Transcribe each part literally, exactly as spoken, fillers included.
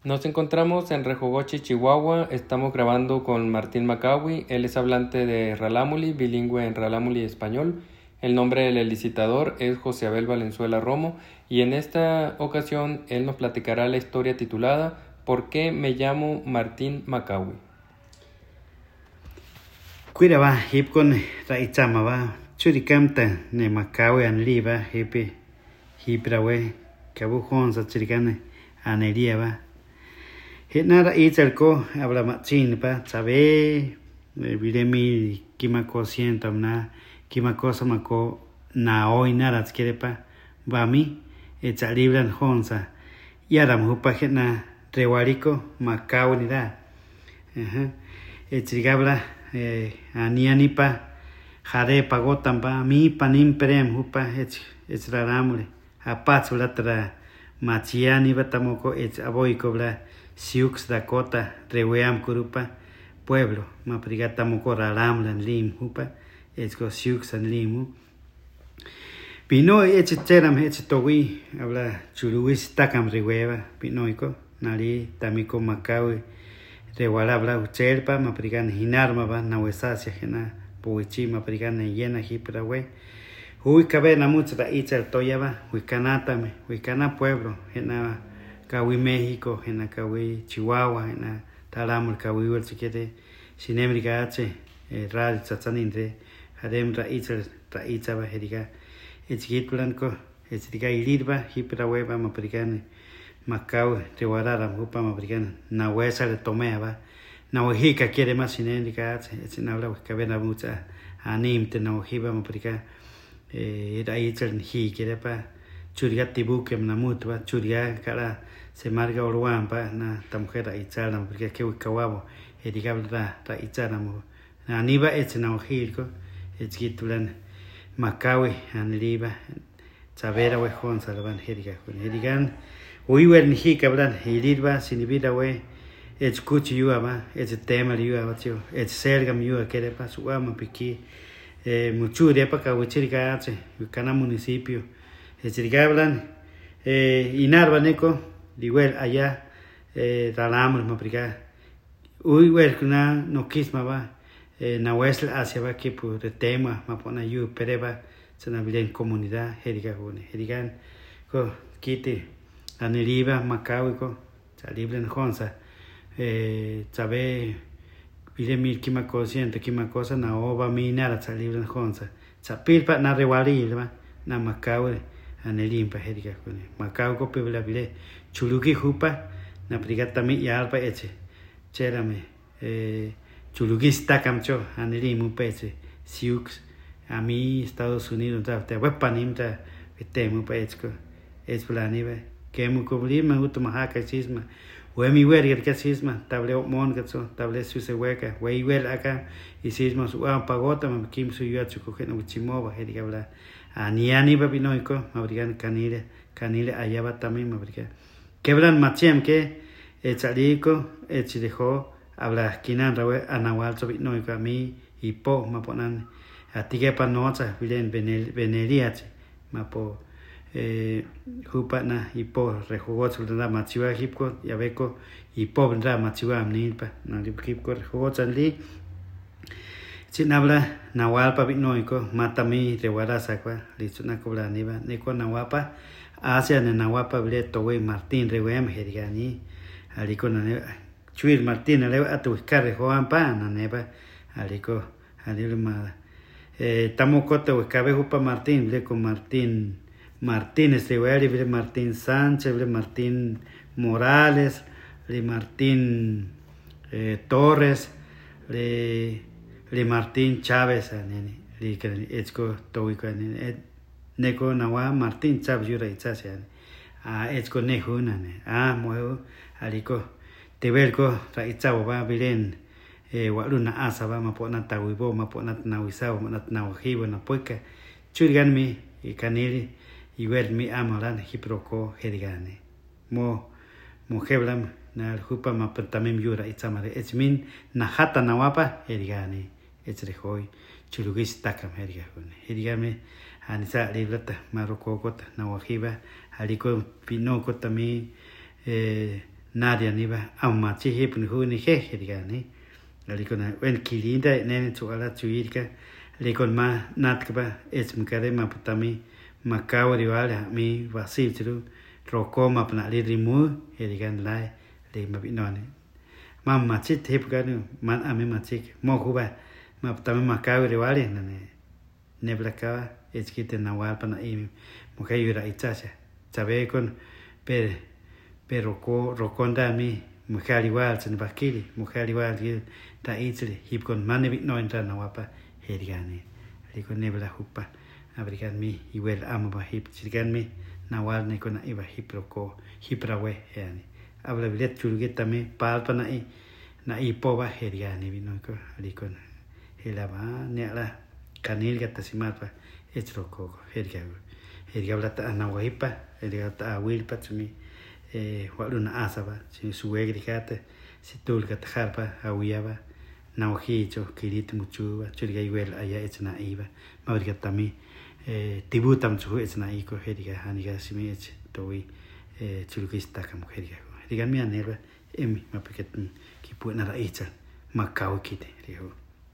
Nos encontramos en Rejogoche, Chihuahua. Estamos grabando con Martín Macawi. Él es hablante de Ralámuli, bilingüe en Ralámuli y español. El nombre del licitador es José Abel Valenzuela Romo y en esta ocasión él nos platicará la historia titulada ¿Por qué me llamo Martín Macawi? Cuida va hip con raichama va churicamta ne Macawi anli va hipi hiprawe kabu honsa churicane aneria va hitnara ichalko habla machin pa sabe videmi kimako sientam na kimako samako na hoy nara quiere pa va mi echa libran honsa yaram hupa hitna rewarico Macawi da ajá echigabla eh anianipa jare pagotampa mi panim perem hupa ech echraramule apatzulatra machiani batamoko ech aboiko bla Siux Dakota reweam kurupa pueblo maprigatamoko raramlan lim hupa echko Siux an limu pino ech cheram ech towi habla chuluis takam reweva pinoiko nari tamiko Macawi rewalabla uchelpa maprigan hinarma ba nawesasia hena poichi maprigan yena hiprawe hui kabena mucha ichal toyaba huikanata me huikana pueblo hena kawi México hena kawi Chihuahua hena talamul kawi wel chiquete sinemrika ache radio tsatsanindre hadem ra ichal ra ichaba heriga echkit blanco echriga ilirba hiprawe ba maprigan Macawi rewarara hupa maprigan nawesa le tomeba nawhika quiere más sinendika es nabla kabena mucha animte nawhiba mapriga eh era ichel hi quiere pa churiga tibuke namutwa churiga kara se marga orwan pa na tamjera ichara porque que kawabo edigabla ta ichara mo aniba es nawhilko echkitulan Macawi anriba sabera we hon salvan heriga herigan Uiwer ni kablan hilirba sinibida we ech kuchi yuama ech tema yuama tio ech sergam yuama kere pa suama piki eh muchuri pa ka uchirika ache kana municipio ech rigablan eh inarba neko diwer allá eh dalamul maprika uiwer kuna no kisma ba eh nawesl hacia ba que por tema mapona yu pereba sana bilen comunidad heriga gune herigan ko kiti aneriba Macawi ko saliblen honsa eh sabe pide mil kima consciente kima cosa na oba minara saliblen honsa sapilpa na rewali ba na Macawi anelimpa heriga kone Macawi ko pibla bile chuluki hupa na prigata mi yalpa eche cherame eh chuluki stakamcho anelimu peche siux a mi Estados Unidos ta te wepanimta temu pechko es planive que mu problema uto mahaka sisma we mi wer yer sisma table mon gatso table su se weka we wer aka y sisma su a pagota ma kim su yachu ko no chimova hediga bla aniani babinoiko mabrigan kanile kanile ayaba también mabriga quebran machem que echalico echidejo habla kinan rawe anawal so binoiko a mi y po maponan atige panocha bilen benel beneliat mapo eh hupa na ipo rejugot na machiwa hipko yabeko ipo bra machiwa amnipa na hipko rejugot ali chinabla nawalpa binoiko matami rewarasa kwa lichuna kobla niba neko nawapa asia ne nawapa bile towe Martín rewem herigani aliko na chuir Martín le atu carre joan pa na neba aliko alilma eh tamokote kabe hupa Martín le con Martín Martínez de Hueri, Martín Sánchez, Martín Morales, Martín eh, Torres, le, le Martín Chávez, le echko toiko neko nawa Martín Chávez yura itzase, a echko nehuna, a muevo aliko tebelko ra itzabo ba bilen eh waluna asaba mapona tawibo mapona nawisabo manat nawahibo na poika churgan mi y kanili y ver mi amalan hiproko herigane mo mo heblam na hupa ma tamim yura itzamare echmin na hata nawapa herigane echrehoy chulugis takam herigane herigame anisa librata maroko kota nawahiba aliko pinoko tami eh nadia ni ba amachi hip ni hu ni he digani ali con wen kilinda nene tu ala tuirka le con ma nat ba es mkare ma putami makau riwala mi vasib tu roko ma pna li rimu he digan lai le ma binone ma machi hip ga nu man ame machi mo ku ba ma putami makau riwala ne ne blaka es kite nawal pana i mukai yura itsacha sabe con per pero ko rokonda mi mujer igual se bakili mujer igual que ta itle hip con mane bit no entra na wapa herigane ri con nebla hupa abrigan mi igual amo ba hip chigan mi na wal ne con iba hip roko hiprawe yani habla bilet chulgeta mi palpa na i na i poba herigane vi no ko ri con helaba ne la kanil gata simapa etroko herigago herigabla ta na waipa herigata wilpa tsumi eh waluna asaba si suegri kata si tulka tjarpa awiaba nauhicho kirit muchuba churiga igual aya echna iba mabriga tami eh tibutam chu echna iko heriga haniga simi ech towi eh chulukista kam heriga diga mi anerba emi mapiket ki puena la echa macao kite dijo.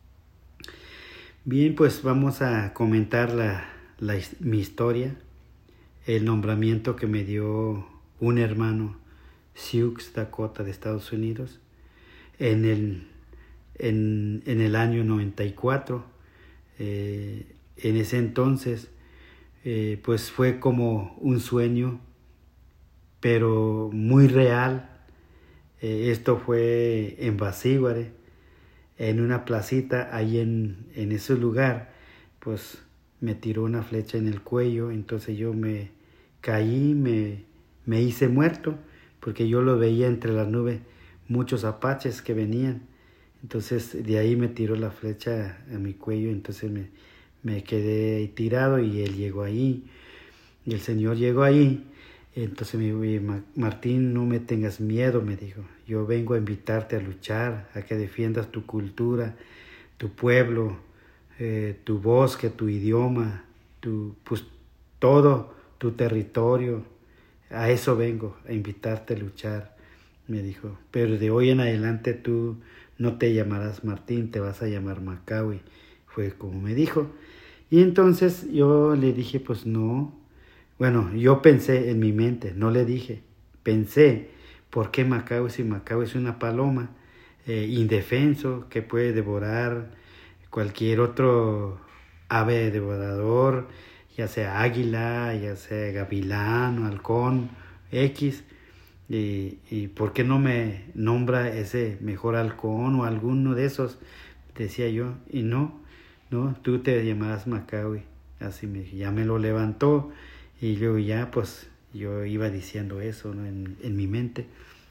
Bien, pues vamos a comentar la, la mi historia, el nombramiento que me dio un hermano Sioux Dakota de Estados Unidos en el en, en el año noventa y cuatro. Eh, en ese entonces eh, pues fue como un sueño pero muy real. Eh, esto fue en Basíguare, en una placita ahí en, en ese lugar. Pues me tiró una flecha en el cuello, entonces yo me caí, me Me hice muerto porque yo lo veía entre las nubes, muchos apaches que venían. Entonces de ahí me tiró la flecha a mi cuello, entonces me, me quedé tirado y él llegó ahí. Y el Señor llegó ahí. Entonces me dijo, Martín, no me tengas miedo, me dijo. Yo vengo a invitarte a luchar, a que defiendas tu cultura, tu pueblo, eh, tu bosque, tu idioma, tu, pues todo, tu territorio. A eso vengo, a invitarte a luchar, me dijo. Pero de hoy en adelante tú no te llamarás Martín, te vas a llamar Macawi. Fue como me dijo. Y entonces yo le dije, pues no. Bueno, yo pensé en mi mente, no le dije. Pensé, ¿por qué Macawi? Si Macawi es una paloma eh, indefenso que puede devorar cualquier otro ave devorador, ya sea águila, ya sea gavilán o halcón, X, y, y ¿por qué no me nombra ese mejor halcón o alguno de esos? Decía yo, y no, no, tú te llamarás Macawi. Así me ya me lo levantó, y luego ya pues yo iba diciendo eso, ¿no? en, en mi mente.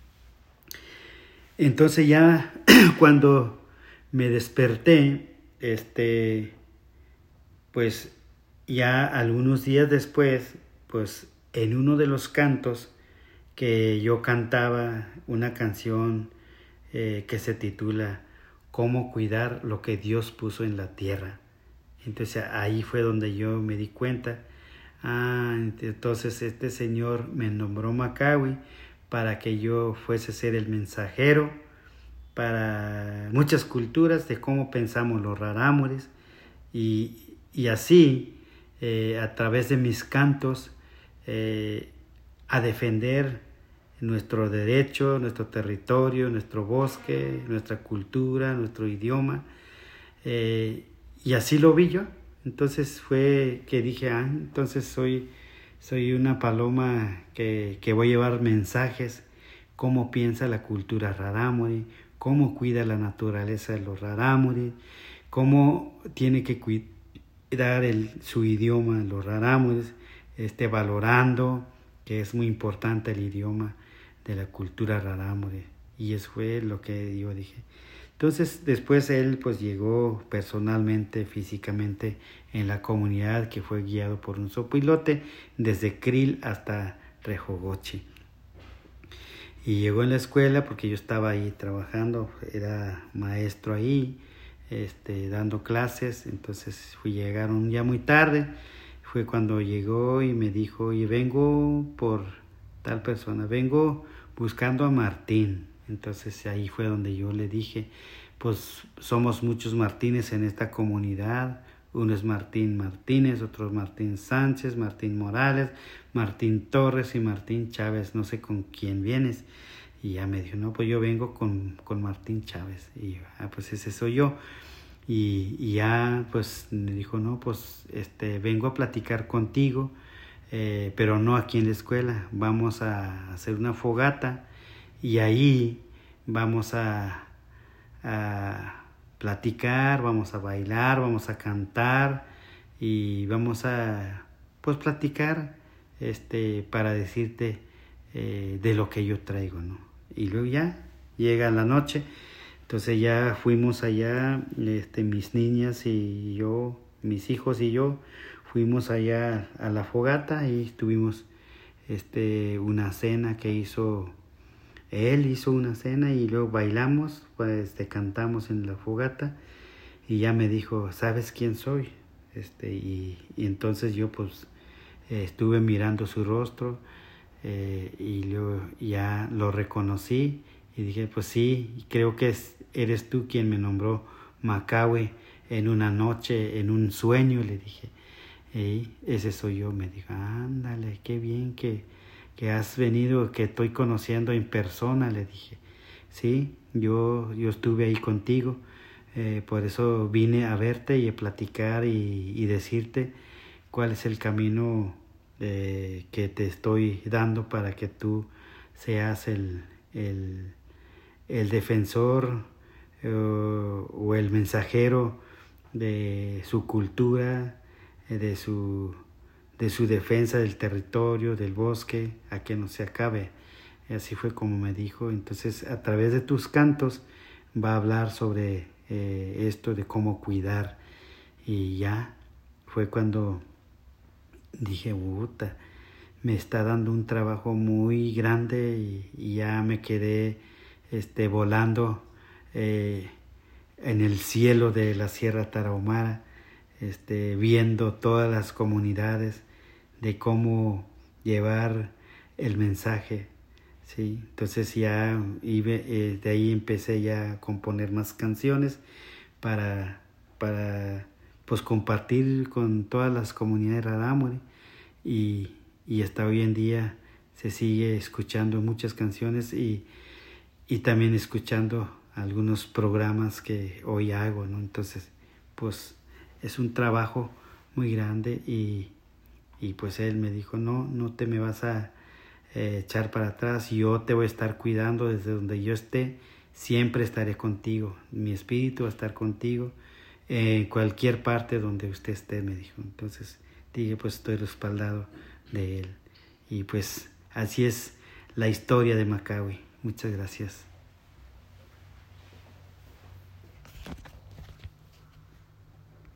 Entonces ya cuando me desperté, este, pues ya algunos días después, pues en uno de los cantos que yo cantaba, una canción eh, que se titula Cómo cuidar lo que Dios puso en la tierra. Entonces ahí fue donde yo me di cuenta, ah, entonces este Señor me nombró Macawi para que yo fuese a ser el mensajero para muchas culturas de cómo pensamos los rarámuris, y, y así Eh, a través de mis cantos eh, a defender nuestro derecho, nuestro territorio, nuestro bosque, nuestra cultura, nuestro idioma, eh, y así lo vi yo. Entonces fue que dije, ah, entonces soy, soy una paloma que, que voy a llevar mensajes, cómo piensa la cultura rarámuri, cómo cuida la naturaleza de los rarámuri, cómo tiene que cuidar dar el, su idioma, los rarámuris, este, valorando que es muy importante el idioma de la cultura rarámuri. Y eso fue lo que yo dije. Entonces después él pues llegó personalmente, físicamente en la comunidad, que fue guiado por un sopilote desde Krill hasta Rehogochi. Y llegó en la escuela porque yo estaba ahí trabajando, era maestro ahí, Este, dando clases. Entonces fui, llegaron ya muy tarde, fue cuando llegó y me dijo, y vengo por tal persona, vengo buscando a Martín. Entonces ahí fue donde yo le dije, pues somos muchos Martínez en esta comunidad. Uno es Martín Martínez, otro es Martín Sánchez, Martín Morales, Martín Torres y Martín Chávez. No sé con quién vienes. Y ya me dijo, no, pues yo vengo con, con Martín Chávez. Y ah, pues ese soy yo. Y, y ya pues me dijo, no, pues este vengo a platicar contigo, eh, pero no aquí en la escuela. Vamos a hacer una fogata y ahí vamos a, a platicar, vamos a bailar, vamos a cantar y vamos a pues platicar este para decirte eh, de lo que yo traigo, ¿no? Y luego ya llega la noche. Entonces ya fuimos allá, este, mis niñas y yo, mis hijos y yo, fuimos allá a la fogata y tuvimos este, una cena que hizo, él hizo una cena y luego bailamos, pues este, cantamos en la fogata y ya me dijo, ¿sabes quién soy? Este, y, y entonces yo pues eh, estuve mirando su rostro eh, y luego ya lo reconocí. Y dije, pues sí, creo que es, eres tú quien me nombró Macaue en una noche, en un sueño, le dije. Y ese soy yo, me dijo, ándale, qué bien que, que has venido, que estoy conociendo en persona, le dije. Sí, yo, yo estuve ahí contigo, eh, por eso vine a verte y a platicar y, y decirte cuál es el camino eh, que te estoy dando para que tú seas el... el el defensor eh, o el mensajero de su cultura, eh, de su de su defensa del territorio, del bosque, a que no se acabe. Y así fue como me dijo. Entonces, a través de tus cantos va a hablar sobre eh, esto de cómo cuidar. Y ya fue cuando dije, puta, me está dando un trabajo muy grande y, y ya me quedé Este, volando eh, en el cielo de la Sierra Tarahumara, este, viendo todas las comunidades de cómo llevar el mensaje, ¿sí? Entonces ya iba, eh, de ahí empecé ya a componer más canciones para, para pues compartir con todas las comunidades rarámuri y, y hasta hoy en día se sigue escuchando muchas canciones y y también escuchando algunos programas que hoy hago, ¿no? Entonces, pues es un trabajo muy grande y, y pues él me dijo, no, no te me vas a eh, echar para atrás, yo te voy a estar cuidando desde donde yo esté, siempre estaré contigo, mi espíritu va a estar contigo en cualquier parte donde usted esté, me dijo. Entonces dije, pues estoy respaldado de él y pues así es la historia de Macaue. Muchas gracias.